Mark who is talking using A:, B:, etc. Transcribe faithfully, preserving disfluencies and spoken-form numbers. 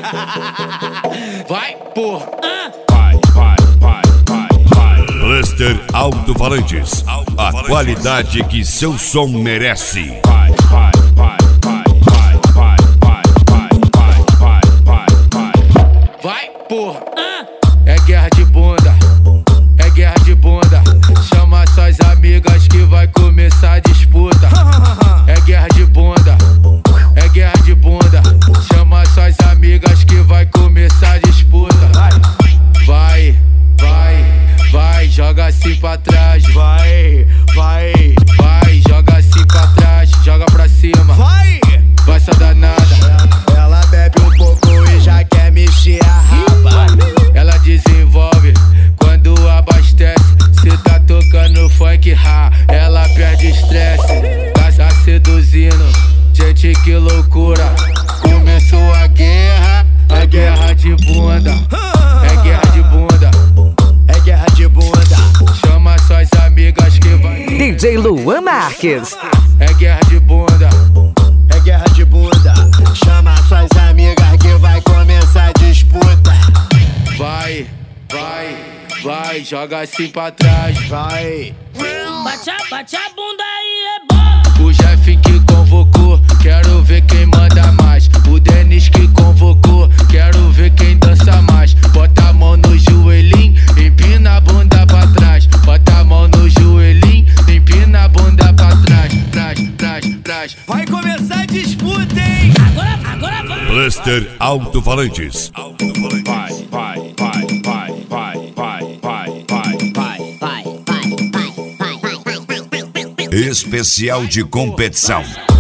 A: Vai, porra.
B: Vai, vai, vai, vai, vai. Cluster Alto-Falantes, a qualidade que seu som merece. Vai, vai, vai, vai, vai, vai, vai, vai, vai, vai, vai.
A: Vai, porra. É guerra de bunda, é guerra de bunda. Chama suas amigas que vai começar a disputa. É guerra de bunda, é guerra de bunda. Chama suas amigas que vai começar a disputa. Vai, vai, vai, joga assim pra trás.
C: Vai, vai,
A: Vai, joga assim pra trás, joga pra cima.
C: vai.
A: Vai só danada.
C: Ela bebe um pouco e já quer mexer a raba.
A: Ela desenvolve quando abastece. Cê tá tocando funk ra, ela perde estresse. Tá, tá seduzindo, gente, que loucura. Começou a guerra, a guerra de bunda. É guerra de bunda,
C: É guerra de bunda.
A: chama suas amigas que vai.
D: D J Luan Marques.
A: É guerra de bunda,
C: É guerra de bunda. Chama suas amigas que vai começar a disputa.
A: vai, vai, vai, joga assim pra trás.
C: Vai.
E: Bate a, bate a bunda aí, é bom.
A: O Jeff que convocou, quero ver quem manda mais. O Denis que convocou, quero ver quem dança mais. Bota a mão no joelhinho, empina a bunda pra trás. Bota a mão no joelhinho, empina a bunda pra trás. Trás, trás, trás.
C: Vai começar a disputa, hein?
E: Agora, agora vai.
B: Cluster Alto-Falantes. Vai, vai, vai, vai, vai, vai, vai, vai, vai.
E: Vai, vai, vai, vai, vai, vai, vai, vai, vai.
B: Especial de competição.